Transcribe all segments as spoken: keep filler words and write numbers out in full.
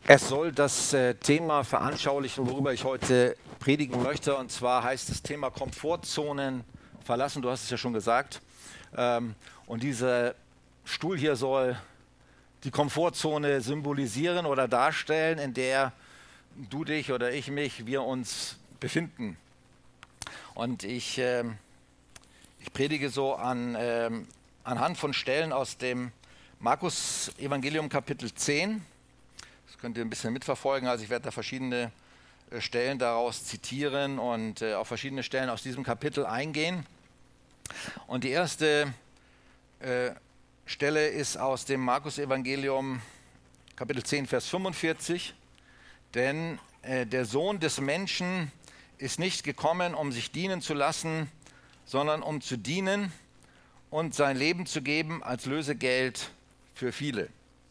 Es soll das äh, Thema veranschaulichen, worüber ich heute predigen möchte. Und zwar heißt das Thema Komfortzonen verlassen. Du hast es ja schon gesagt. Ähm, und dieser Stuhl hier soll die Komfortzone symbolisieren oder darstellen, in der du dich oder ich mich, wir uns befinden. Und ich, äh, ich predige so an, äh, anhand von Stellen aus dem Markus-Evangelium Kapitel zehn. Das könnt ihr ein bisschen mitverfolgen. Also ich werde da verschiedene äh, Stellen daraus zitieren und äh, auf verschiedene Stellen aus diesem Kapitel eingehen. Und die erste äh, Stelle ist aus dem Markus-Evangelium Kapitel zehn, Vers fünfundvierzig. Denn äh, der Sohn des Menschen ist nicht gekommen, um sich dienen zu lassen, sondern um zu dienen und sein Leben zu geben als Lösegeld für viele.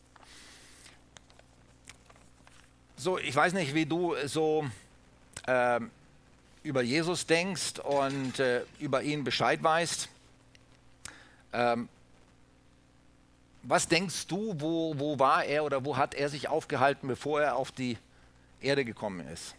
So, ich weiß nicht, wie du so äh, über Jesus denkst und äh, über ihn Bescheid weißt. Ähm, was denkst du, wo, wo war er oder wo hat er sich aufgehalten, bevor er auf die Erde gekommen ist?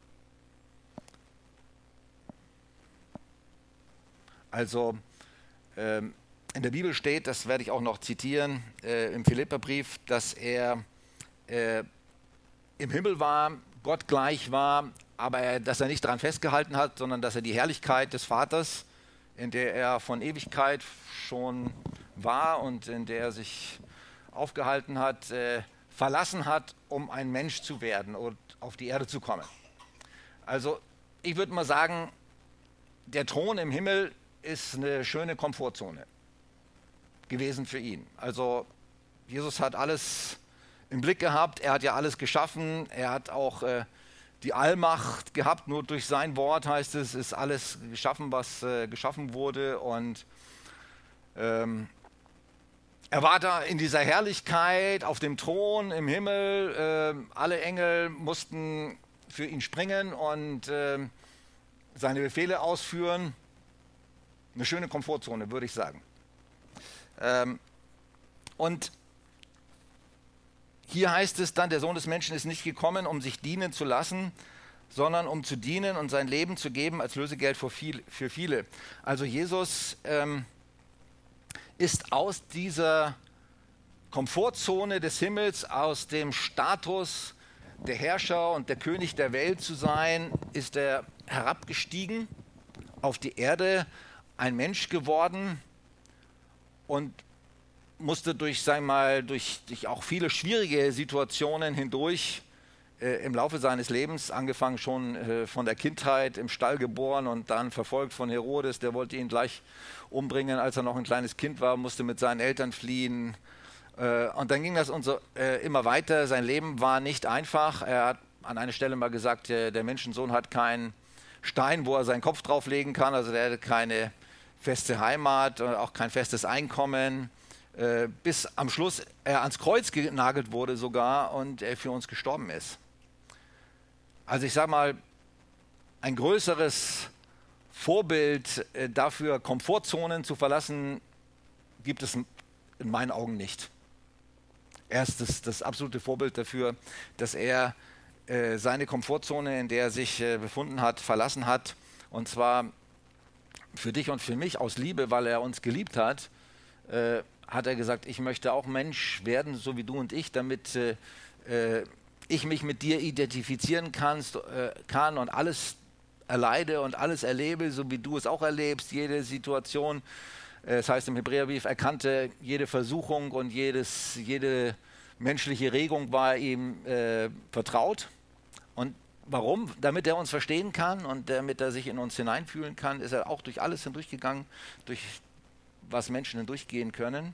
Also ähm, in der Bibel steht, das werde ich auch noch zitieren, äh, im Philipperbrief, dass er äh, im Himmel war, Gott gleich war, aber er, dass er nicht daran festgehalten hat, sondern dass er die Herrlichkeit des Vaters, in der er von Ewigkeit schon war und in der er sich aufgehalten hat, äh, verlassen hat, um ein Mensch zu werden und auf die Erde zu kommen. Also ich würde mal sagen, der Thron im Himmel ist eine schöne Komfortzone gewesen für ihn. Also Jesus hat alles im Blick gehabt, er hat ja alles geschaffen, er hat auch äh, die Allmacht gehabt, nur durch sein Wort heißt es, ist alles geschaffen, was äh, geschaffen wurde und ähm, er war da in dieser Herrlichkeit auf dem Thron im Himmel, äh, alle Engel mussten für ihn springen und äh, seine Befehle ausführen. Eine schöne Komfortzone, würde ich sagen. Ähm, und hier heißt es dann, der Sohn des Menschen ist nicht gekommen, um sich dienen zu lassen, sondern um zu dienen und sein Leben zu geben als Lösegeld für, viel, für viele. Also Jesus ähm, ist aus dieser Komfortzone des Himmels, aus dem Status der Herrscher und der König der Welt zu sein, ist er herabgestiegen auf die Erde, ein Mensch geworden und musste durch, sagen wir mal, durch, durch auch viele schwierige Situationen hindurch äh, im Laufe seines Lebens, angefangen schon äh, von der Kindheit, im Stall geboren und dann verfolgt von Herodes, der wollte ihn gleich umbringen, als er noch ein kleines Kind war, musste mit seinen Eltern fliehen. Äh, und dann ging das und so, äh, immer weiter. Sein Leben war nicht einfach. Er hat an einer Stelle mal gesagt, äh, der Menschensohn hat keinen Stein, wo er seinen Kopf drauflegen kann, also der hatte keine feste Heimat, auch kein festes Einkommen, äh, bis am Schluss er ans Kreuz genagelt wurde sogar und er für uns gestorben ist. Also ich sage mal, ein größeres Vorbild äh, dafür, Komfortzonen zu verlassen, gibt es in meinen Augen nicht. Er ist das, das absolute Vorbild dafür, dass er äh, seine Komfortzone, in der er sich äh, befunden hat, verlassen hat, und zwar für dich und für mich aus Liebe, weil er uns geliebt hat, äh, hat er gesagt, ich möchte auch Mensch werden, so wie du und ich, damit äh, äh, ich mich mit dir identifizieren kannst, äh, kann und alles erleide und alles erlebe, so wie du es auch erlebst, jede Situation. Äh, das heißt im Hebräerbrief, er kannte jede Versuchung und jedes, jede menschliche Regung war ihm äh, vertraut. Und warum? Damit er uns verstehen kann und damit er sich in uns hineinfühlen kann, ist er auch durch alles hindurchgegangen, durch was Menschen hindurchgehen können.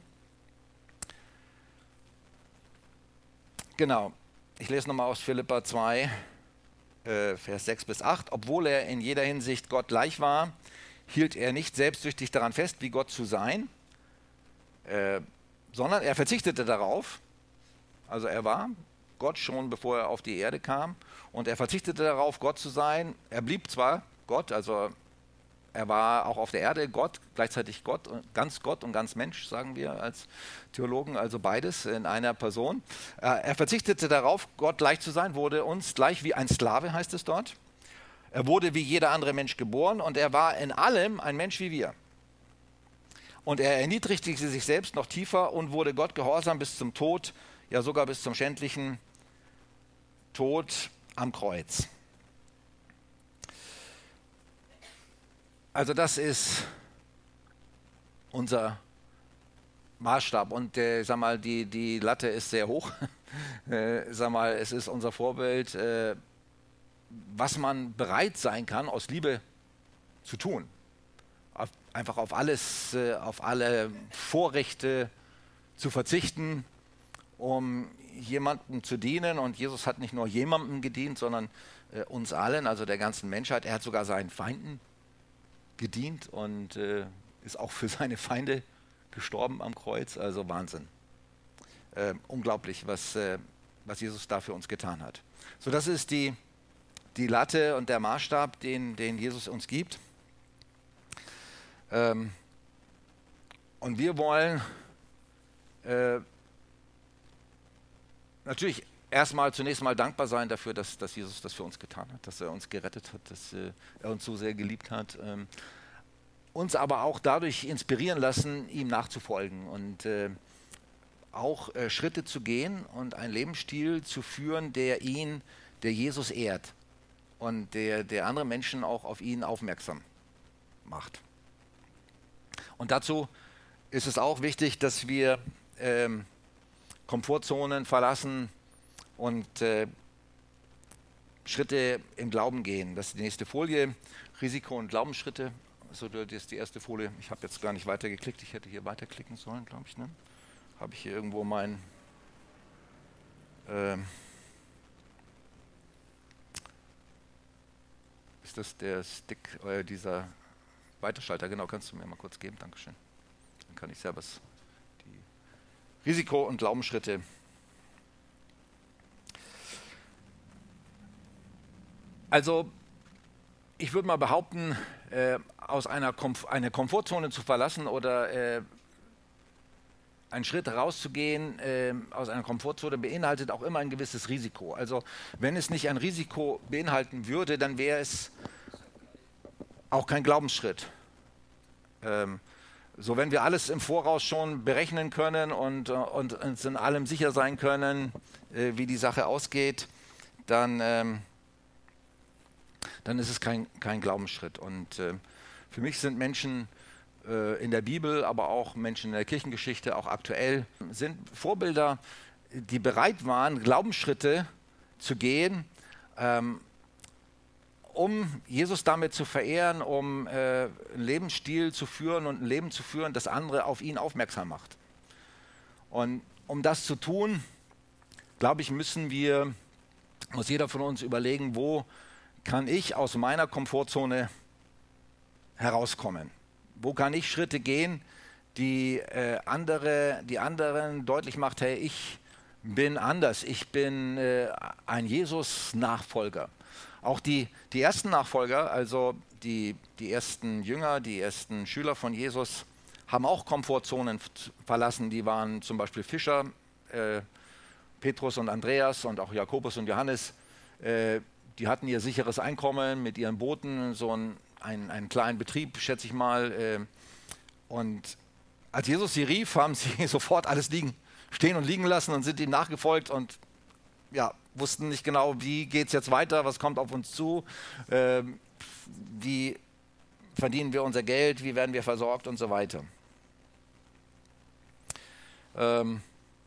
Genau, ich lese nochmal aus Philipper zwei, äh, Vers sechs bis acht. Obwohl er in jeder Hinsicht Gott gleich war, hielt er nicht selbstsüchtig daran fest, wie Gott zu sein, äh, sondern er verzichtete darauf. Also er war Gott schon, bevor er auf die Erde kam. Und er verzichtete darauf, Gott zu sein. Er blieb zwar Gott, also er war auch auf der Erde Gott, gleichzeitig Gott, ganz Gott und ganz Mensch, sagen wir als Theologen, also beides in einer Person. Er verzichtete darauf, Gott gleich zu sein, wurde uns gleich wie ein Sklave, heißt es dort. Er wurde wie jeder andere Mensch geboren und er war in allem ein Mensch wie wir. Und er erniedrigte sich selbst noch tiefer und wurde Gott gehorsam bis zum Tod, ja sogar bis zum schändlichen Tod am Kreuz. Also das ist unser Maßstab und äh, sag mal, die, die Latte ist sehr hoch. äh, sag mal, es ist unser Vorbild, äh, was man bereit sein kann, aus Liebe zu tun. Auf, einfach auf alles, äh, auf alle Vorrechte zu verzichten, um jemandem zu dienen. Und Jesus hat nicht nur jemandem gedient, sondern äh, uns allen, also der ganzen Menschheit. Er hat sogar seinen Feinden gedient und äh, ist auch für seine Feinde gestorben am Kreuz. Also Wahnsinn. Äh, unglaublich, was, äh, was Jesus da für uns getan hat. So, das ist die, die Latte und der Maßstab, den, den Jesus uns gibt. Ähm, und wir wollen äh, natürlich erstmal zunächst mal dankbar sein dafür, dass, dass Jesus das für uns getan hat, dass er uns gerettet hat, dass äh, er uns so sehr geliebt hat. Ähm, uns aber auch dadurch inspirieren lassen, ihm nachzufolgen und äh, auch äh, Schritte zu gehen und einen Lebensstil zu führen, der ihn, der Jesus ehrt und der, der andere Menschen auch auf ihn aufmerksam macht. Und dazu ist es auch wichtig, dass wir ähm, Komfortzonen verlassen und äh, Schritte im Glauben gehen. Das ist die nächste Folie. Risiko- und Glaubensschritte. So, das ist die erste Folie. Ich habe jetzt gar nicht weitergeklickt. Ich hätte hier weiterklicken sollen, glaube ich. Ne? Habe ich hier irgendwo mein... Äh, ist das der Stick, äh, dieser Weiterschalter? Genau, kannst du mir mal kurz geben. Dankeschön. Dann kann ich selber die Risiko- und Glaubensschritte. Also, ich würde mal behaupten, äh, aus einer Komf- eine Komfortzone zu verlassen oder äh, einen Schritt rauszugehen äh, aus einer Komfortzone beinhaltet auch immer ein gewisses Risiko. Also, wenn es nicht ein Risiko beinhalten würde, dann wäre es auch kein Glaubensschritt. Ähm, so, wenn wir alles im Voraus schon berechnen können und, und uns in allem sicher sein können, äh, wie die Sache ausgeht, dann... Ähm, dann ist es kein, kein Glaubensschritt. Und äh, für mich sind Menschen äh, in der Bibel, aber auch Menschen in der Kirchengeschichte, auch aktuell, sind Vorbilder, die bereit waren, Glaubensschritte zu gehen, ähm, um Jesus damit zu verehren, um äh, einen Lebensstil zu führen und ein Leben zu führen, das andere auf ihn aufmerksam macht. Und um das zu tun, glaube ich, müssen wir, muss jeder von uns überlegen, wo kann ich aus meiner Komfortzone herauskommen? Wo kann ich Schritte gehen, die, äh, andere, die anderen deutlich macht, hey, ich bin anders, ich bin äh, ein Jesus-Nachfolger. Auch die, die ersten Nachfolger, also die, die ersten Jünger, die ersten Schüler von Jesus, haben auch Komfortzonen verlassen. Die waren zum Beispiel Fischer, äh, Petrus und Andreas und auch Jakobus und Johannes, äh, die hatten ihr sicheres Einkommen mit ihren Booten, so einen, einen, einen kleinen Betrieb, schätze ich mal. Äh, und als Jesus sie rief, haben sie sofort alles liegen, stehen und liegen lassen und sind ihm nachgefolgt und ja, wussten nicht genau, wie geht es jetzt weiter, was kommt auf uns zu, äh, wie verdienen wir unser Geld, wie werden wir versorgt und so weiter. Ähm,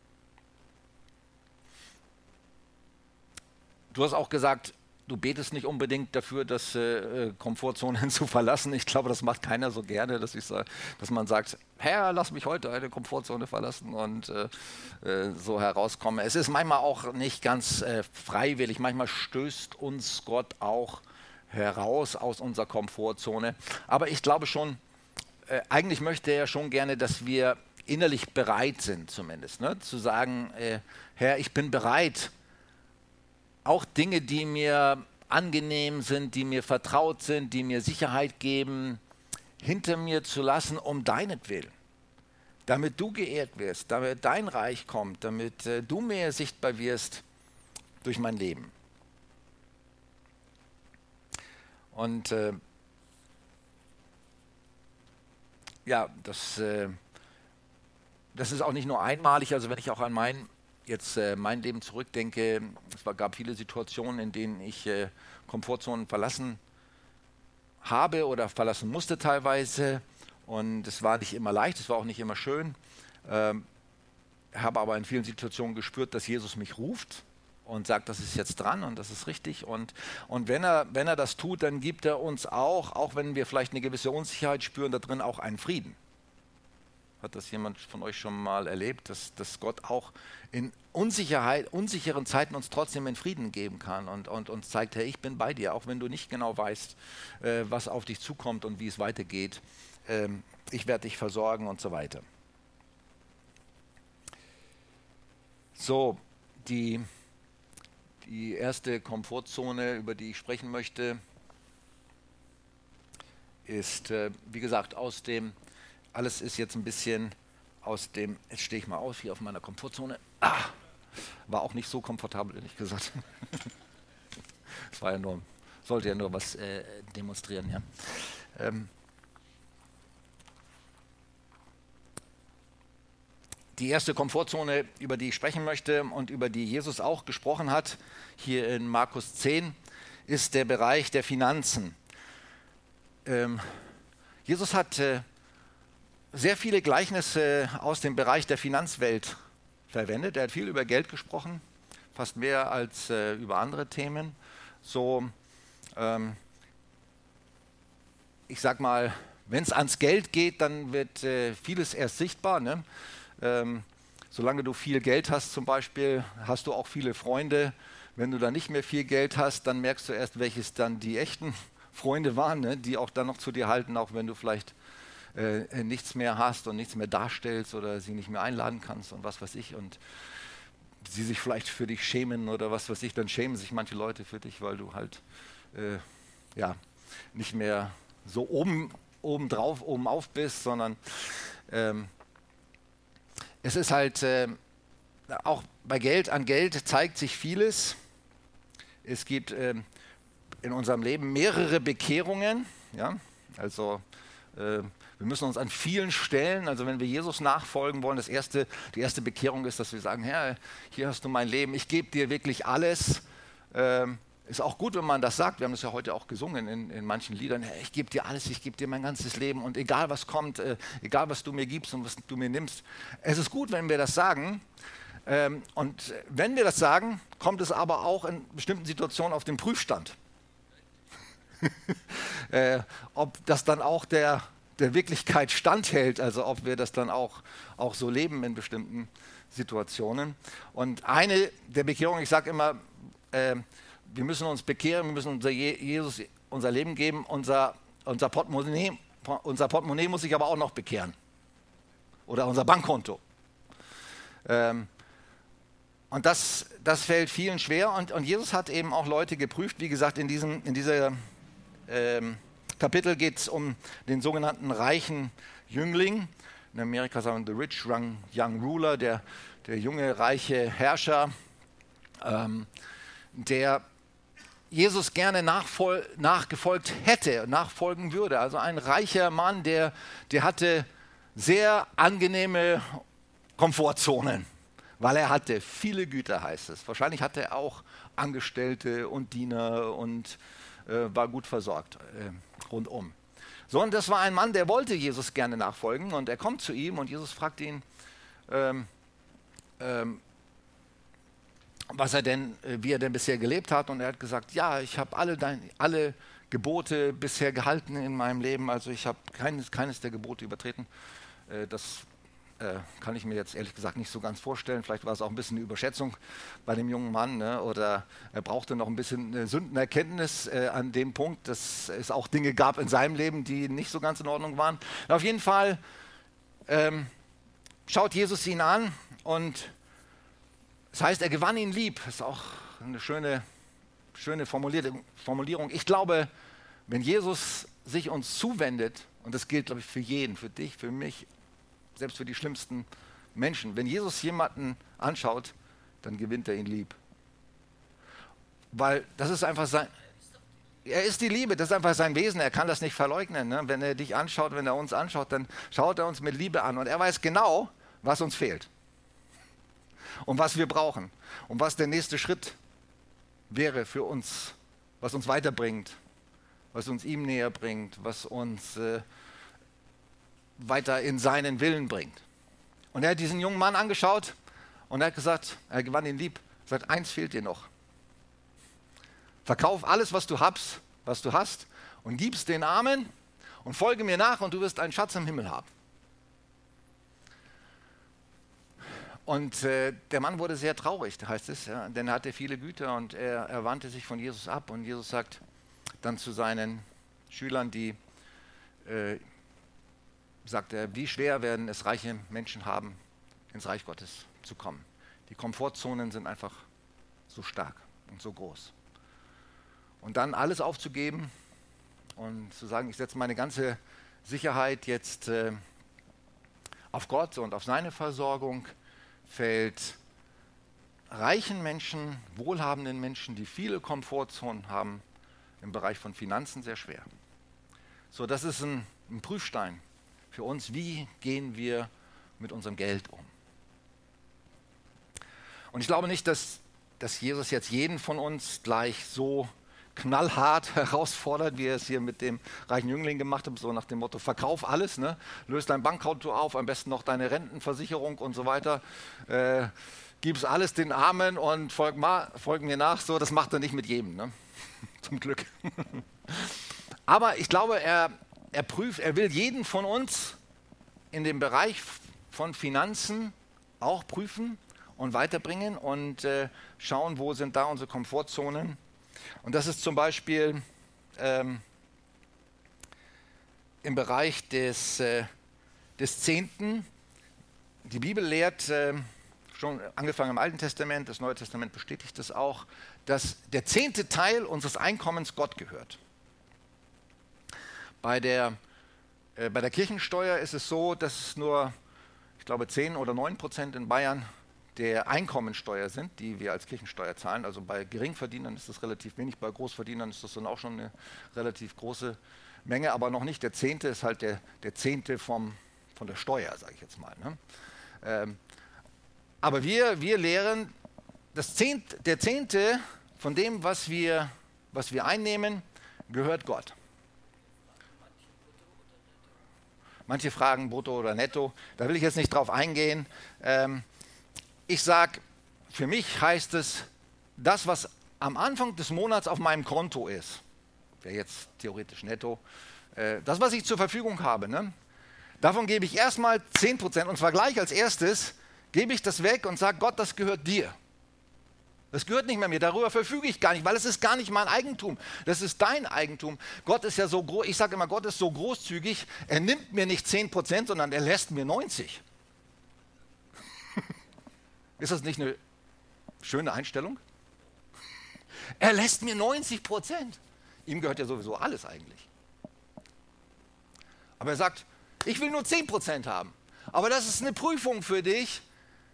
du hast auch gesagt, du betest nicht unbedingt dafür, dass äh, Komfortzonen zu verlassen. Ich glaube, das macht keiner so gerne, dass, ich sag, dass man sagt, Herr, lass mich heute eine Komfortzone verlassen und äh, äh, so herauskommen. Es ist manchmal auch nicht ganz äh, freiwillig. Manchmal stößt uns Gott auch heraus aus unserer Komfortzone. Aber ich glaube schon, äh, eigentlich möchte er schon gerne, dass wir innerlich bereit sind zumindest, ne? Zu sagen, äh, Herr, ich bin bereit, auch Dinge, die mir angenehm sind, die mir vertraut sind, die mir Sicherheit geben, hinter mir zu lassen, um deinetwillen, damit du geehrt wirst, damit dein Reich kommt, damit äh, du mehr sichtbar wirst durch mein Leben. Und äh, ja, das, äh, das ist auch nicht nur einmalig, also wenn ich auch an mein, jetzt, äh, mein Leben zurückdenke, es war, gab viele Situationen, in denen ich äh, Komfortzonen verlassen habe oder verlassen musste teilweise, und es war nicht immer leicht, es war auch nicht immer schön, ähm, habe aber in vielen Situationen gespürt, dass Jesus mich ruft und sagt, das ist jetzt dran und das ist richtig, und, und wenn er, wenn er das tut, dann gibt er uns auch, auch wenn wir vielleicht eine gewisse Unsicherheit spüren, da drin auch einen Frieden. Hat das jemand von euch schon mal erlebt, dass, dass Gott auch in Unsicherheit, unsicheren Zeiten uns trotzdem in Frieden geben kann und, und uns zeigt, hey, ich bin bei dir, auch wenn du nicht genau weißt, äh, was auf dich zukommt und wie es weitergeht. Ähm, ich werde dich versorgen und so weiter. So, die, die erste Komfortzone, über die ich sprechen möchte, ist, äh, wie gesagt, aus dem Alles ist jetzt ein bisschen aus dem, jetzt stehe ich mal auf hier auf meiner Komfortzone. Ah, war auch nicht so komfortabel, ehrlich gesagt. Es war ja nur, sollte ja nur was äh, demonstrieren, ja. Ähm, die erste Komfortzone, über die ich sprechen möchte und über die Jesus auch gesprochen hat, hier in Markus zehn, ist der Bereich der Finanzen. Ähm, Jesus hat äh, sehr viele Gleichnisse aus dem Bereich der Finanzwelt verwendet. Er hat viel über Geld gesprochen, fast mehr als äh, über andere Themen. So, ähm, ich sag mal, wenn es ans Geld geht, dann wird äh, vieles erst sichtbar. Ne? Ähm, solange du viel Geld hast zum Beispiel, hast du auch viele Freunde. Wenn du dann nicht mehr viel Geld hast, dann merkst du erst, welches dann die echten Freunde waren, ne? Die auch dann noch zu dir halten, auch wenn du vielleicht Äh, nichts mehr hast und nichts mehr darstellst oder sie nicht mehr einladen kannst und was weiß ich, und sie sich vielleicht für dich schämen oder was weiß ich, dann schämen sich manche Leute für dich, weil du halt äh, ja, nicht mehr so oben, oben drauf, oben auf bist, sondern ähm, es ist halt äh, auch bei Geld, an Geld zeigt sich vieles. Es gibt äh, in unserem Leben mehrere Bekehrungen, ja, also äh, wir müssen uns an vielen Stellen, also wenn wir Jesus nachfolgen wollen, das erste, die erste Bekehrung ist, dass wir sagen, Herr, hier hast du mein Leben, ich gebe dir wirklich alles. Ähm, ist auch gut, wenn man das sagt, wir haben das ja heute auch gesungen in, in manchen Liedern, Herr, ich gebe dir alles, ich gebe dir mein ganzes Leben und egal was kommt, äh, egal was du mir gibst und was du mir nimmst. Es ist gut, wenn wir das sagen, ähm, und wenn wir das sagen, kommt es aber auch in bestimmten Situationen auf den Prüfstand. äh, ob das dann auch der der Wirklichkeit standhält, also ob wir das dann auch, auch so leben in bestimmten Situationen. Und eine der Bekehrungen, ich sage immer, äh, wir müssen uns bekehren, wir müssen unser Je- Jesus unser Leben geben, unser, unser, Portemonnaie, unser Portemonnaie muss sich aber auch noch bekehren. Oder unser Bankkonto. Ähm, und das, das fällt vielen schwer, und, und Jesus hat eben auch Leute geprüft, wie gesagt, in, diesem, in dieser ähm, Kapitel geht es um den sogenannten reichen Jüngling. In Amerika sagen wir the rich young, young ruler, der, der junge reiche Herrscher, ähm, der Jesus gerne nachfol- nachgefolgt hätte, nachfolgen würde. Also ein reicher Mann, der, der hatte sehr angenehme Komfortzonen, weil er hatte viele Güter, heißt es. Wahrscheinlich hatte er auch Angestellte und Diener und äh, war gut versorgt. Äh, rundum. So, und das war ein Mann, der wollte Jesus gerne nachfolgen, und er kommt zu ihm und Jesus fragt ihn, ähm, ähm, was er denn, wie er denn bisher gelebt hat, und er hat gesagt, ja, ich habe alle, dein, alle Gebote bisher gehalten in meinem Leben, also ich habe keines, keines der Gebote übertreten. Äh, das äh, kann ich mir jetzt ehrlich gesagt nicht so ganz vorstellen. Vielleicht war es auch ein bisschen eine Überschätzung bei dem jungen Mann, ne? Oder er brauchte noch ein bisschen äh, Sündenerkenntnis äh, an dem Punkt, dass es auch Dinge gab in seinem Leben, die nicht so ganz in Ordnung waren. Und auf jeden Fall ähm, schaut Jesus ihn an, und das heißt, er gewann ihn lieb. Das ist auch eine schöne, schöne Formulierung. Ich glaube, wenn Jesus sich uns zuwendet, Und das gilt, glaube ich, für jeden, für dich, für mich, selbst für die schlimmsten Menschen. Wenn Jesus jemanden anschaut, dann gewinnt er ihn lieb. Weil das ist einfach sein, er ist die Liebe, das ist einfach sein Wesen, er kann das nicht verleugnen. Ne? Wenn er dich anschaut, wenn er uns anschaut, dann schaut er uns mit Liebe an und er weiß genau, was uns fehlt und was wir brauchen und was der nächste Schritt wäre für uns, was uns weiterbringt, was uns ihm näher bringt, was uns äh, weiter in seinen Willen bringt. Und er hat diesen jungen Mann angeschaut und er hat gesagt, er gewann ihn lieb, er sagt, eins fehlt dir noch. Verkauf alles, was du hast, was du hast und gib's den Armen und folge mir nach und du wirst einen Schatz im Himmel haben. Und äh, der Mann wurde sehr traurig, heißt es, ja, denn er hatte viele Güter und er, er wandte sich von Jesus ab. Und Jesus sagt dann zu seinen Schülern, die, äh, sagt er, wie schwer werden es reiche Menschen haben, ins Reich Gottes zu kommen. Die Komfortzonen sind einfach so stark und so groß. Und dann alles aufzugeben und zu sagen, ich setze meine ganze Sicherheit jetzt äh, auf Gott und auf seine Versorgung, fällt reichen Menschen, wohlhabenden Menschen, die viele Komfortzonen haben, im Bereich von Finanzen sehr schwer. So, das ist ein, ein Prüfstein für uns. Wie gehen wir mit unserem Geld um? Und ich glaube nicht, dass, dass Jesus jetzt jeden von uns gleich so knallhart herausfordert, wie er es hier mit dem reichen Jüngling gemacht hat, so nach dem Motto, verkauf alles, ne? Löst dein Bankkonto auf, am besten noch deine Rentenversicherung und so weiter, äh, gib's alles den Armen und folg, mal, folg mir nach, so, das macht er nicht mit jedem, ne? Zum Glück. Aber ich glaube, er, er prüft, er will jeden von uns in dem Bereich von Finanzen auch prüfen und weiterbringen und äh, schauen, wo sind da unsere Komfortzonen. Und das ist zum Beispiel ähm, im Bereich des, äh, des Zehnten. Die Bibel lehrt, äh, schon angefangen im Alten Testament, das Neue Testament bestätigt das auch, dass der zehnte Teil unseres Einkommens Gott gehört. Bei der, äh, bei der Kirchensteuer ist es so, dass nur, ich glaube, zehn oder neun Prozent in Bayern der Einkommensteuer sind, die wir als Kirchensteuer zahlen. Also bei Geringverdienern ist das relativ wenig, bei Großverdienern ist das dann auch schon eine relativ große Menge, aber noch nicht. Der Zehnte ist halt der, der Zehnte vom, von der Steuer, sage ich jetzt mal. Ne? Ähm, aber wir, wir lehren, das Zehnt, der Zehnte von dem, was wir, was wir einnehmen, gehört Gott. Manche fragen brutto oder netto, da will ich jetzt nicht drauf eingehen. Ähm, Ich sage, für mich heißt es, das, was am Anfang des Monats auf meinem Konto ist, wäre jetzt theoretisch netto, äh, das, was ich zur Verfügung habe, ne, davon gebe ich erstmal zehn Prozent und zwar gleich als erstes, gebe ich das weg und sage, Gott, das gehört dir. Das gehört nicht mehr mir, darüber verfüge ich gar nicht, weil es ist gar nicht mein Eigentum, das ist dein Eigentum. Gott ist ja so groß, ich sage immer, Gott ist so großzügig, er nimmt mir nicht zehn Prozent, sondern er lässt mir neunzig. Ist das nicht eine schöne Einstellung? Er lässt mir neunzig Prozent. Ihm gehört ja sowieso alles eigentlich. Aber er sagt, ich will nur zehn Prozent haben. Aber das ist eine Prüfung für dich.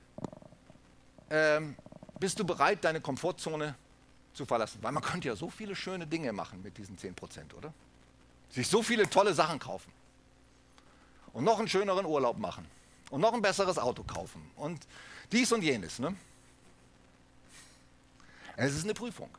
Ähm, bist du bereit, deine Komfortzone zu verlassen? Weil man könnte ja so viele schöne Dinge machen mit diesen zehn Prozent, oder? Sich so viele tolle Sachen kaufen. Und noch einen schöneren Urlaub machen. Und noch ein besseres Auto kaufen. Und dies und jenes. Ne? Es ist eine Prüfung.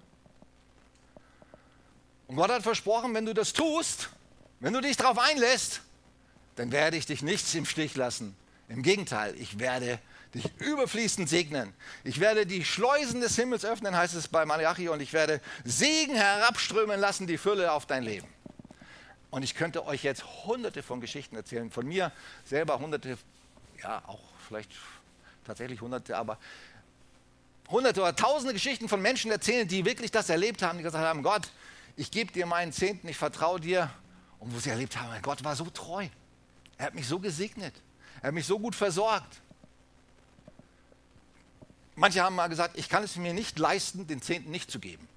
Und Gott hat versprochen, wenn du das tust, wenn du dich darauf einlässt, dann werde ich dich nichts im Stich lassen. Im Gegenteil, ich werde dich überfließend segnen. Ich werde die Schleusen des Himmels öffnen, heißt es bei Malachi, und ich werde Segen herabströmen lassen, die Fülle auf dein Leben. Und ich könnte euch jetzt hunderte von Geschichten erzählen, von mir selber hunderte, ja auch vielleicht tatsächlich hunderte, aber hunderte oder tausende Geschichten von Menschen erzählen, die wirklich das erlebt haben, die gesagt haben, Gott, ich gebe dir meinen Zehnten, ich vertraue dir. Und wo sie erlebt haben, mein Gott war so treu. Er hat mich so gesegnet. Er hat mich so gut versorgt. Manche haben mal gesagt, ich kann es mir nicht leisten, den Zehnten nicht zu geben.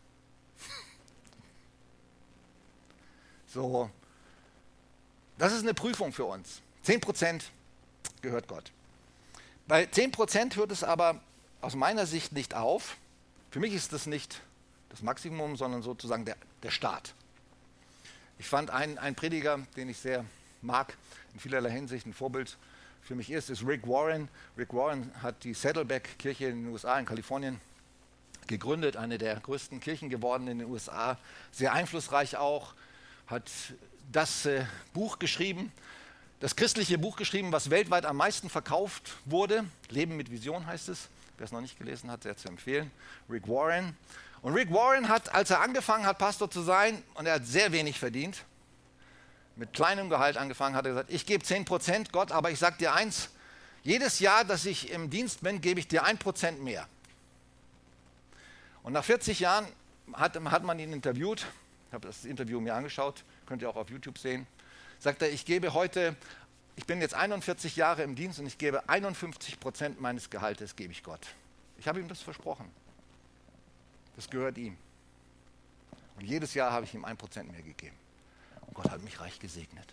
Das ist eine Prüfung für uns. zehn Prozent gehört Gott. Bei zehn Prozent hört es aber aus meiner Sicht nicht auf. Für mich ist das nicht das Maximum, sondern sozusagen der, der Start. Ich fand einen, einen Prediger, den ich sehr mag, in vielerlei Hinsicht ein Vorbild für mich ist, ist Rick Warren. Rick Warren hat die Saddleback-Kirche in den U S A, in Kalifornien, gegründet, eine der größten Kirchen geworden in den U S A, sehr einflussreich auch, hat das äh, Buch geschrieben, das christliche Buch geschrieben, was weltweit am meisten verkauft wurde. Leben mit Vision heißt es. Wer es noch nicht gelesen hat, sehr zu empfehlen. Rick Warren. Und Rick Warren hat, als er angefangen hat, Pastor zu sein, und er hat sehr wenig verdient, mit kleinem Gehalt angefangen, hat er gesagt, ich gebe zehn Prozent Gott, aber ich sage dir eins, jedes Jahr, dass ich im Dienst bin, gebe ich dir ein Prozent mehr. Und nach vierzig Jahren hat, hat man ihn interviewt, ich habe das Interview mir angeschaut, könnt ihr auch auf YouTube sehen, sagt er, ich gebe heute, ich bin jetzt einundvierzig Jahre im Dienst und ich gebe einundfünfzig Prozent meines Gehaltes, gebe ich Gott. Ich habe ihm das versprochen. Das gehört ihm. Und jedes Jahr habe ich ihm ein Prozent mehr gegeben. Und Gott hat mich reich gesegnet.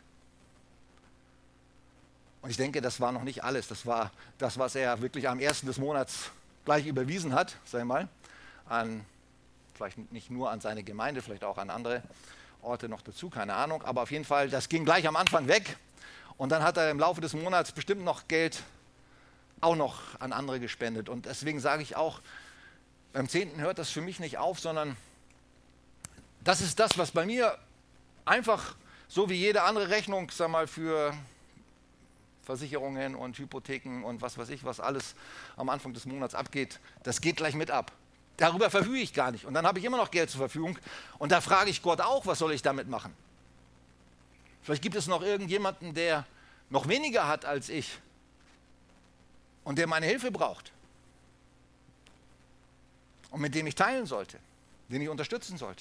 Und ich denke, das war noch nicht alles. Das war das, was er wirklich am ersten des Monats gleich überwiesen hat, sag ich mal, an, vielleicht nicht nur an seine Gemeinde, vielleicht auch an andere Orte noch dazu, keine Ahnung. Aber auf jeden Fall, das ging gleich am Anfang weg. Und dann hat er im Laufe des Monats bestimmt noch Geld auch noch an andere gespendet. Und deswegen sage ich auch, beim Zehnten hört das für mich nicht auf, sondern das ist das, was bei mir einfach, so wie jede andere Rechnung, sag mal, für Versicherungen und Hypotheken und was weiß ich, was alles am Anfang des Monats abgeht, das geht gleich mit ab. Darüber verfüge ich gar nicht. Und dann habe ich immer noch Geld zur Verfügung. Und da frage ich Gott auch, was soll ich damit machen? Vielleicht gibt es noch irgendjemanden, der noch weniger hat als ich und der meine Hilfe braucht. Und mit dem ich teilen sollte, den ich unterstützen sollte.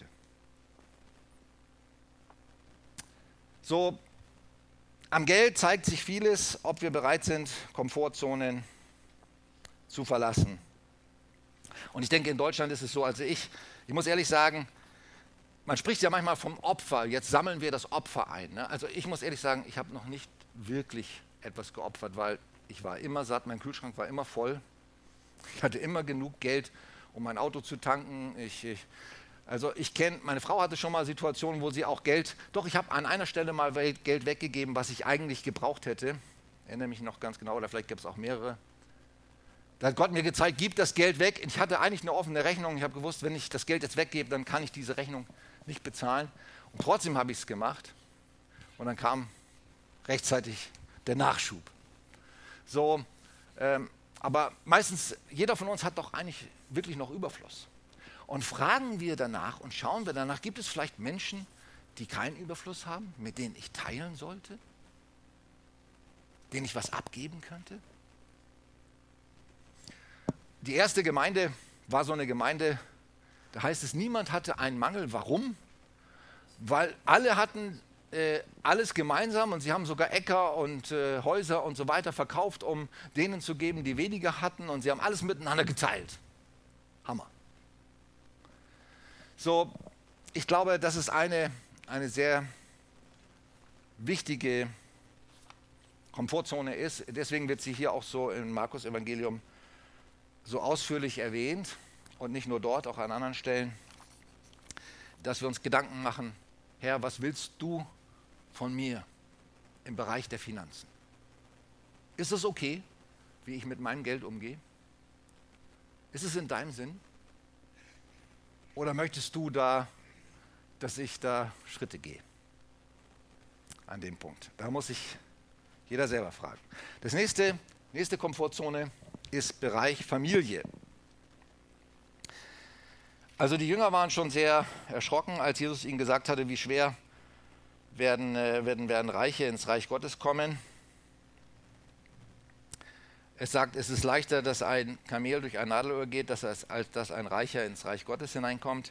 So, am Geld zeigt sich vieles, ob wir bereit sind, Komfortzonen zu verlassen. Und ich denke, in Deutschland ist es so, also ich, ich muss ehrlich sagen, man spricht ja manchmal vom Opfer, jetzt sammeln wir das Opfer ein. Ne? Also ich muss ehrlich sagen, ich habe noch nicht wirklich etwas geopfert, weil ich war immer satt, mein Kühlschrank war immer voll. Ich hatte immer genug Geld, um mein Auto zu tanken. Ich, ich, also ich kenne, meine Frau hatte schon mal Situationen, wo sie auch Geld, doch ich habe an einer Stelle mal Geld weggegeben, was ich eigentlich gebraucht hätte. Ich erinnere mich noch ganz genau, oder vielleicht gibt es auch mehrere. Da hat Gott mir gezeigt, gib das Geld weg. Ich hatte eigentlich eine offene Rechnung. Ich habe gewusst, wenn ich das Geld jetzt weggebe, dann kann ich diese Rechnung nicht bezahlen. Und trotzdem habe ich es gemacht. Und dann kam rechtzeitig der Nachschub. So, ähm, aber meistens, jeder von uns hat doch eigentlich wirklich noch Überfluss. Und fragen wir danach und schauen wir danach, gibt es vielleicht Menschen, die keinen Überfluss haben, mit denen ich teilen sollte? Denen ich was abgeben könnte? Die erste Gemeinde war so eine Gemeinde, da heißt es, niemand hatte einen Mangel. Warum? Weil alle hatten äh, alles gemeinsam und sie haben sogar Äcker und äh, Häuser und so weiter verkauft, um denen zu geben, die weniger hatten, und sie haben alles miteinander geteilt. Hammer. So, ich glaube, das ist eine, eine sehr wichtige Komfortzone ist. Deswegen wird sie hier auch so im Markus-Evangelium so ausführlich erwähnt und nicht nur dort, auch an anderen Stellen, dass wir uns Gedanken machen, Herr, was willst du von mir im Bereich der Finanzen? Ist es okay, wie ich mit meinem Geld umgehe? Ist es in deinem Sinn? Oder möchtest du da, dass ich da Schritte gehe? An dem Punkt. Da muss sich jeder selber fragen. Das nächste, nächste Komfortzone ist Bereich Familie. Also die Jünger waren schon sehr erschrocken, als Jesus ihnen gesagt hatte, wie schwer werden, äh, werden, werden Reiche ins Reich Gottes kommen. Es sagt, es ist leichter, dass ein Kamel durch ein Nadelöhr geht, dass es, als dass ein Reicher ins Reich Gottes hineinkommt.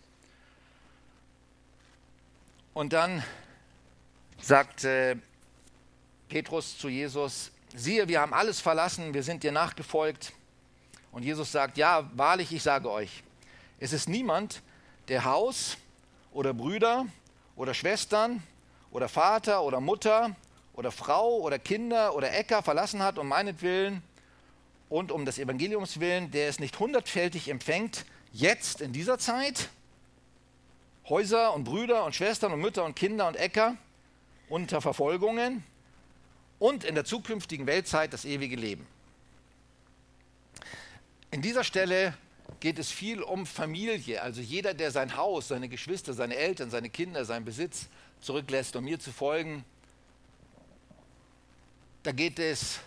Und dann sagt äh, Petrus zu Jesus, siehe, wir haben alles verlassen, wir sind dir nachgefolgt. Und Jesus sagt, ja, wahrlich, ich sage euch, es ist niemand, der Haus oder Brüder oder Schwestern oder Vater oder Mutter oder Frau oder Kinder oder Äcker verlassen hat, um meinetwillen und um des Evangeliums willen, der es nicht hundertfältig empfängt, jetzt in dieser Zeit Häuser und Brüder und Schwestern und Mütter und Kinder und Äcker unter Verfolgungen und in der zukünftigen Weltzeit das ewige Leben. In dieser Stelle geht es viel um Familie, also jeder, der sein Haus, seine Geschwister, seine Eltern, seine Kinder, seinen Besitz zurücklässt, um mir zu folgen. Da geht es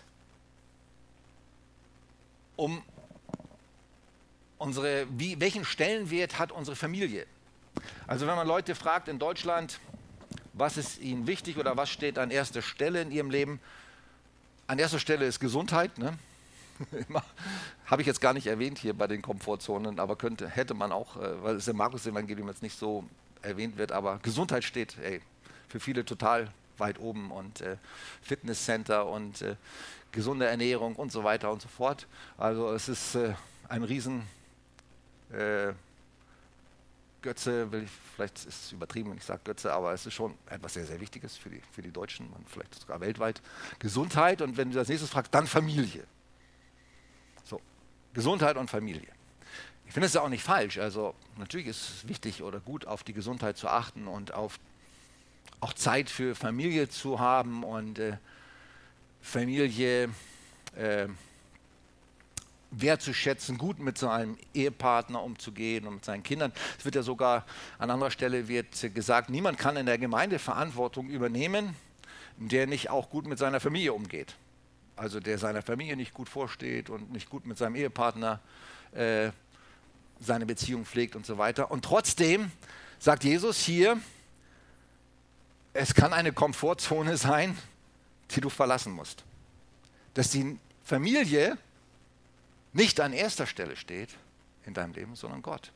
um unsere, wie, welchen Stellenwert hat unsere Familie? Also wenn man Leute fragt in Deutschland, was ist ihnen wichtig oder was steht an erster Stelle in ihrem Leben? An erster Stelle ist Gesundheit, ne? Habe ich jetzt gar nicht erwähnt hier bei den Komfortzonen, aber könnte, hätte man auch, weil es im Markus-Evangelium jetzt nicht so erwähnt wird, aber Gesundheit steht ey, für viele total weit oben und äh, Fitnesscenter und äh, gesunde Ernährung und so weiter und so fort. Also es ist äh, ein riesen äh, Götze, will ich, vielleicht ist es übertrieben, wenn ich sage Götze, aber es ist schon etwas sehr, sehr Wichtiges für die, für die Deutschen und vielleicht sogar weltweit. Gesundheit und wenn du als nächstes fragst, dann Familie. So, Gesundheit und Familie. Ich finde es ja auch nicht falsch, also natürlich ist es wichtig oder gut, auf die Gesundheit zu achten und auf auch Zeit für Familie zu haben und äh, Familie äh, wertzuschätzen, gut mit seinem Ehepartner umzugehen und mit seinen Kindern. Es wird ja sogar an anderer Stelle wird gesagt, niemand kann in der Gemeinde Verantwortung übernehmen, der nicht auch gut mit seiner Familie umgeht. Also der seiner Familie nicht gut vorsteht und nicht gut mit seinem Ehepartner äh, seine Beziehung pflegt und so weiter. Und trotzdem sagt Jesus hier, es kann eine Komfortzone sein, die du verlassen musst. Dass die Familie nicht an erster Stelle steht in deinem Leben, sondern Gott.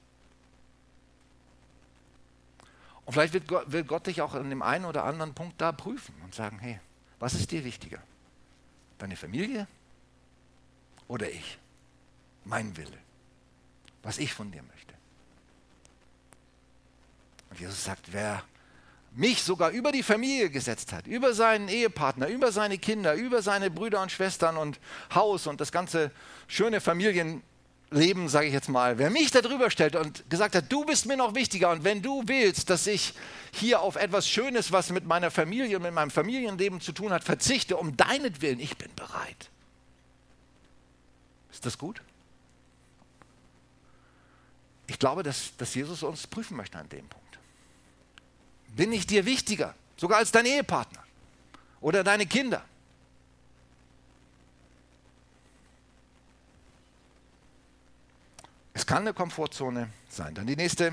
Und vielleicht wird Gott, will Gott dich auch in dem einen oder anderen Punkt da prüfen und sagen, hey, was ist dir wichtiger? Deine Familie oder ich? Mein Wille. Was ich von dir möchte. Und Jesus sagt, wer mich sogar über die Familie gesetzt hat, über seinen Ehepartner, über seine Kinder, über seine Brüder und Schwestern und Haus und das ganze schöne Familienleben, sage ich jetzt mal, wer mich da drüber stellt und gesagt hat, du bist mir noch wichtiger und wenn du willst, dass ich hier auf etwas Schönes, was mit meiner Familie und mit meinem Familienleben zu tun hat, verzichte, um deinetwillen, ich bin bereit. Ist das gut? Ich glaube, dass, dass Jesus uns prüfen möchte an dem Punkt. Bin ich dir wichtiger, sogar als dein Ehepartner oder deine Kinder? Es kann eine Komfortzone sein. Dann die nächste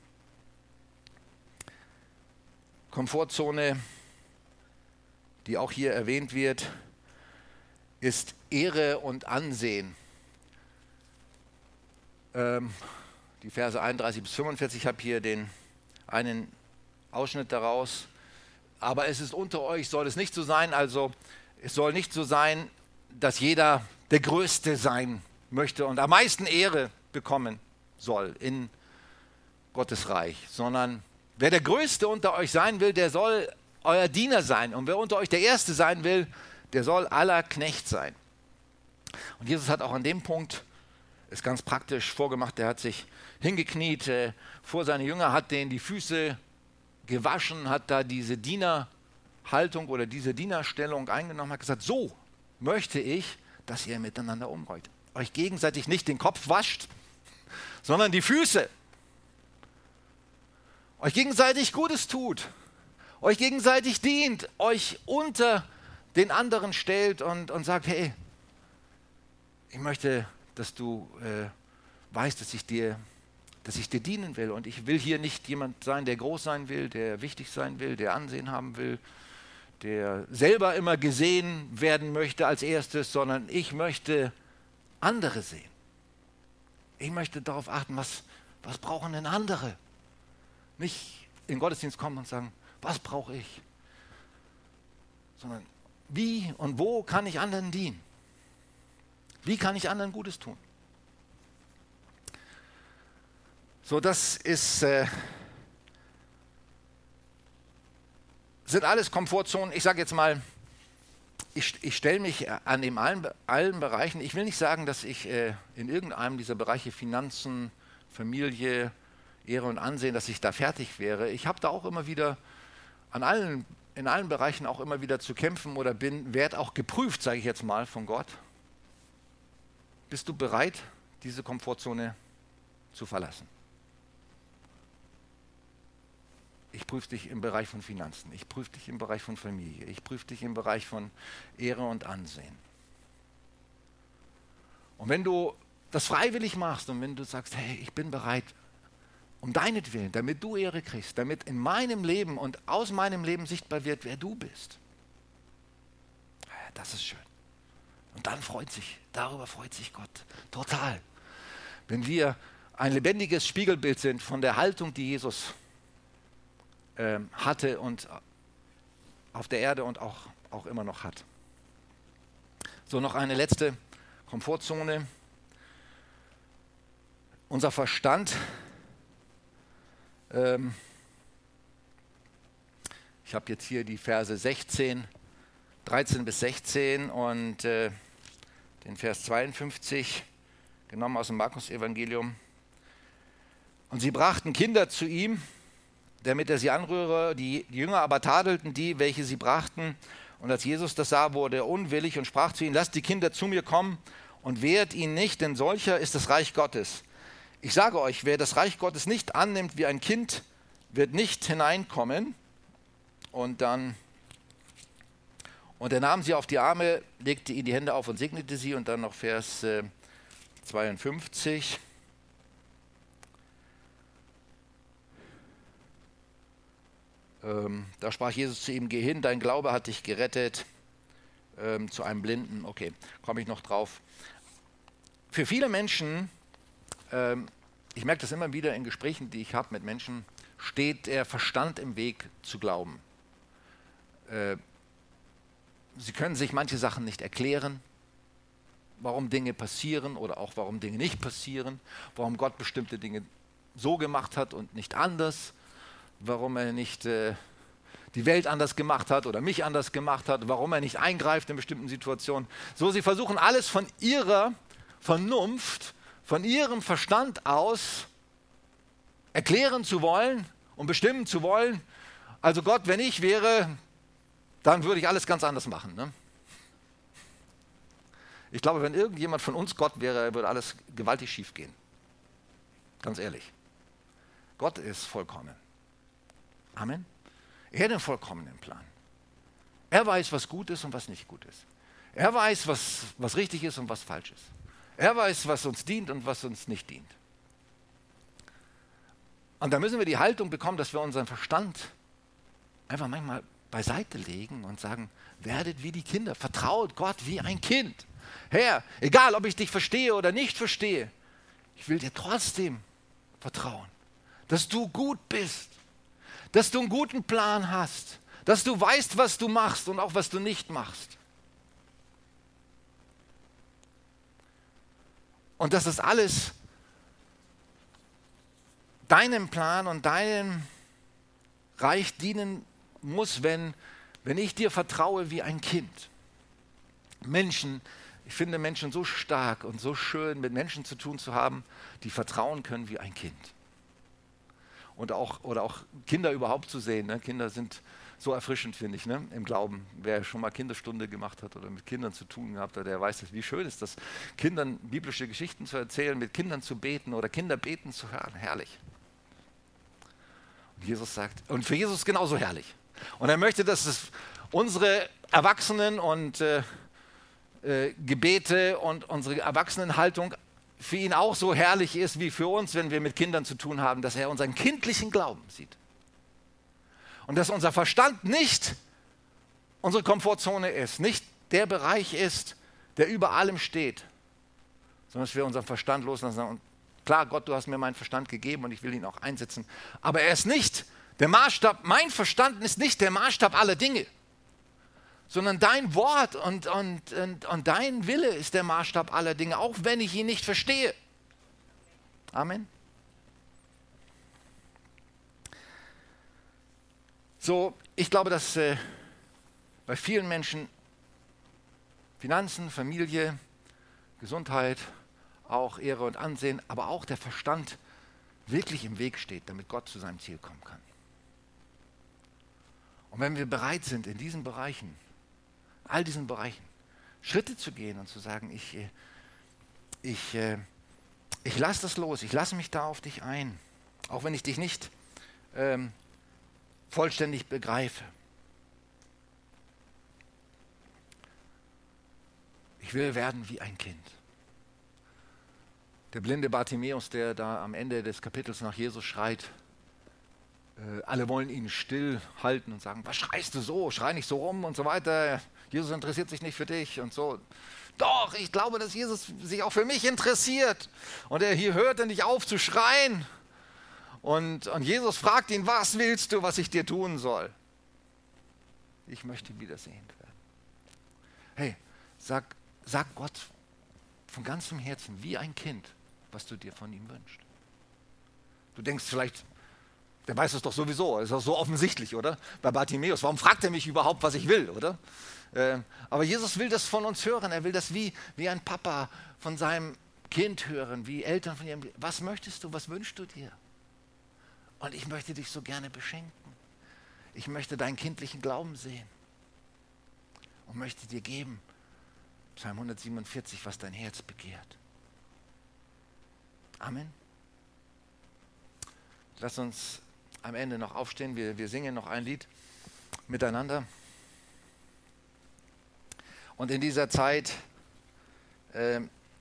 Komfortzone, die auch hier erwähnt wird, ist Ehre und Ansehen. Ähm, die Verse einunddreißig bis fünfundvierzig, ich habe hier den einen Ausschnitt daraus. Aber es ist unter euch, soll es nicht so sein, also es soll nicht so sein, dass jeder der Größte sein möchte und am meisten Ehre bekommen soll in Gottes Reich, sondern wer der Größte unter euch sein will, der soll euer Diener sein und wer unter euch der Erste sein will, der soll aller Knecht sein. Und Jesus hat auch an dem Punkt, ist ganz praktisch vorgemacht, der hat sich hingekniet äh, vor seine Jünger, hat denen die Füße gewaschen, hat da diese Dienerhaltung oder diese Dienerstellung eingenommen, hat gesagt, so möchte ich, dass ihr miteinander umgeht. Euch gegenseitig nicht den Kopf wascht, sondern die Füße. Euch gegenseitig Gutes tut, euch gegenseitig dient, euch unter den anderen stellt und, und sagt, hey, ich möchte, dass du äh, weißt, dass ich dir dass ich dir dienen will. Und ich will hier nicht jemand sein, der groß sein will, der wichtig sein will, der Ansehen haben will, der selber immer gesehen werden möchte als erstes, sondern ich möchte andere sehen. Ich möchte darauf achten, was, was brauchen denn andere? Nicht in den Gottesdienst kommen und sagen, was brauche ich? Sondern wie und wo kann ich anderen dienen? Wie kann ich anderen Gutes tun? So, das ist, äh, sind alles Komfortzonen. Ich sage jetzt mal, ich, ich stelle mich an dem allen, allen Bereichen, ich will nicht sagen, dass ich äh, in irgendeinem dieser Bereiche Finanzen, Familie, Ehre und Ansehen, dass ich da fertig wäre. Ich habe da auch immer wieder an allen, in allen Bereichen auch immer wieder zu kämpfen oder bin, werde auch geprüft, sage ich jetzt mal, von Gott. Bist du bereit, diese Komfortzone zu verlassen? Ich prüfe dich im Bereich von Finanzen, ich prüfe dich im Bereich von Familie, ich prüfe dich im Bereich von Ehre und Ansehen. Und wenn du das freiwillig machst und wenn du sagst, hey, ich bin bereit, um deinetwillen, damit du Ehre kriegst, damit in meinem Leben und aus meinem Leben sichtbar wird, wer du bist, das ist schön. Und dann freut sich, darüber freut sich Gott total. Wenn wir ein lebendiges Spiegelbild sind von der Haltung, die Jesus ähm, hatte und auf der Erde und auch, auch immer noch hat. So, noch eine letzte Komfortzone. Unser Verstand, ähm, ich habe jetzt hier die Verse sechzehn, dreizehn bis sechzehn und äh, den Vers zweiundfünfzig, genommen aus dem Markus-Evangelium. Und sie brachten Kinder zu ihm, damit er sie anrühre. Die Jünger aber tadelten die, welche sie brachten. Und als Jesus das sah, wurde er unwillig und sprach zu ihnen, lasst die Kinder zu mir kommen und wehrt ihnen nicht, denn solcher ist das Reich Gottes. Ich sage euch, wer das Reich Gottes nicht annimmt wie ein Kind, wird nicht hineinkommen. Und dann, und er nahm sie auf die Arme, legte ihnen die Hände auf und segnete sie. Und dann noch Vers äh, zweiundfünfzig. Ähm, da sprach Jesus zu ihm, geh hin, dein Glaube hat dich gerettet. Ähm, zu einem Blinden, okay, komme ich noch drauf. Für viele Menschen, ähm, ich merke das immer wieder in Gesprächen, die ich habe mit Menschen, steht der Verstand im Weg zu glauben. Äh, sie können sich manche Sachen nicht erklären, warum Dinge passieren oder auch warum Dinge nicht passieren, warum Gott bestimmte Dinge so gemacht hat und nicht anders, warum er nicht äh, die Welt anders gemacht hat oder mich anders gemacht hat, warum er nicht eingreift in bestimmten Situationen. So, sie versuchen alles von ihrer Vernunft, von ihrem Verstand aus erklären zu wollen und bestimmen zu wollen. Also Gott, wenn ich wäre, dann würde ich alles ganz anders machen. Ne? Ich glaube, wenn irgendjemand von uns Gott wäre, würde alles gewaltig schief gehen. Ganz ehrlich. Gott ist vollkommen. Amen. Er hat einen vollkommenen Plan. Er weiß, was gut ist und was nicht gut ist. Er weiß, was, was richtig ist und was falsch ist. Er weiß, was uns dient und was uns nicht dient. Und da müssen wir die Haltung bekommen, dass wir unseren Verstand einfach manchmal beiseite legen und sagen, werdet wie die Kinder, vertraut Gott wie ein Kind. Herr, egal ob ich dich verstehe oder nicht verstehe, ich will dir trotzdem vertrauen, dass du gut bist, dass du einen guten Plan hast, dass du weißt, was du machst und auch was du nicht machst. Und dass das alles deinem Plan und deinem Reich dienen muss, wenn, wenn ich dir vertraue wie ein Kind. Menschen, ich finde Menschen so stark und so schön, mit Menschen zu tun zu haben, die vertrauen können wie ein Kind. Und auch, oder auch Kinder überhaupt zu sehen. Ne? Kinder sind so erfrischend, finde ich, ne? Im Glauben. Wer schon mal Kinderstunde gemacht hat oder mit Kindern zu tun gehabt hat, der weiß das, wie schön ist das, Kindern biblische Geschichten zu erzählen, mit Kindern zu beten oder Kinder beten zu hören. Herrlich. Und Jesus sagt, und für Jesus genauso herrlich. Und er möchte, dass es unsere Erwachsenen und äh, äh, Gebete und unsere Erwachsenenhaltung für ihn auch so herrlich ist wie für uns, wenn wir mit Kindern zu tun haben, dass er unseren kindlichen Glauben sieht. Und dass unser Verstand nicht unsere Komfortzone ist, nicht der Bereich ist, der über allem steht, sondern dass wir unseren Verstand loslassen und klar, Gott, du hast mir meinen Verstand gegeben und ich will ihn auch einsetzen, aber er ist nicht der Maßstab, mein Verstand ist nicht der Maßstab aller Dinge, sondern dein Wort und, und, und, und dein Wille ist der Maßstab aller Dinge, auch wenn ich ihn nicht verstehe. Amen. So, ich glaube, dass äh, bei vielen Menschen Finanzen, Familie, Gesundheit, auch Ehre und Ansehen, aber auch der Verstand wirklich im Weg steht, damit Gott zu seinem Ziel kommen kann. Und wenn wir bereit sind, in diesen Bereichen, all diesen Bereichen, Schritte zu gehen und zu sagen, ich, ich, ich lasse das los, ich lasse mich da auf dich ein, auch wenn ich dich nicht ähm, vollständig begreife. Ich will werden wie ein Kind. Der blinde Bartimäus, der da am Ende des Kapitels nach Jesus schreit, äh, alle wollen ihn stillhalten und sagen, was schreist du so, schrei nicht so rum und so weiter, Jesus interessiert sich nicht für dich und so. Doch, ich glaube, dass Jesus sich auch für mich interessiert. Und er hier hörte nicht auf zu schreien. Und, und Jesus fragt ihn, was willst du, was ich dir tun soll? Ich möchte wiedersehend werden. Hey, sag, sag Gott von ganzem Herzen, wie ein Kind, was du dir von ihm wünschst. Du denkst vielleicht, der weiß es doch sowieso, ist doch so offensichtlich, oder? Bei Bartimäus, warum fragt er mich überhaupt, was ich will, oder? Äh, aber Jesus will das von uns hören, er will das wie, wie ein Papa von seinem Kind hören, wie Eltern von ihrem Kind. Was möchtest du, was wünschst du dir? Und ich möchte dich so gerne beschenken. Ich möchte deinen kindlichen Glauben sehen und möchte dir geben, Psalm hundertsiebenundvierzig, was dein Herz begehrt. Amen. Lass uns am Ende noch aufstehen. Wir, wir singen noch ein Lied miteinander. Und in dieser Zeit, äh,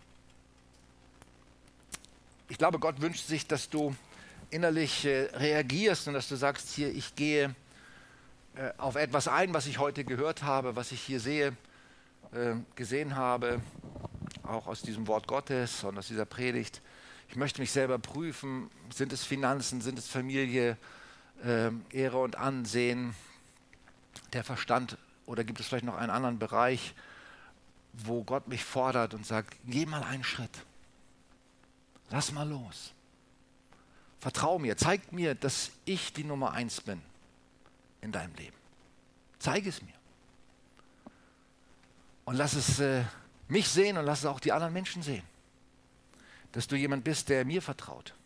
ich glaube, Gott wünscht sich, dass du innerlich äh, reagierst und dass du sagst, hier, ich gehe äh, auf etwas ein, was ich heute gehört habe, was ich hier sehe, äh, gesehen habe, auch aus diesem Wort Gottes und aus dieser Predigt. Ich möchte mich selber prüfen, sind es Finanzen, sind es Familie, äh, Ehre und Ansehen, der Verstand, oder gibt es vielleicht noch einen anderen Bereich, wo Gott mich fordert und sagt, geh mal einen Schritt, lass mal los, vertrau mir, zeig mir, dass ich die Nummer eins bin in deinem Leben. Zeig es mir. Und lass es äh, mich sehen und lass es auch die anderen Menschen sehen. Dass du jemand bist, der mir vertraut.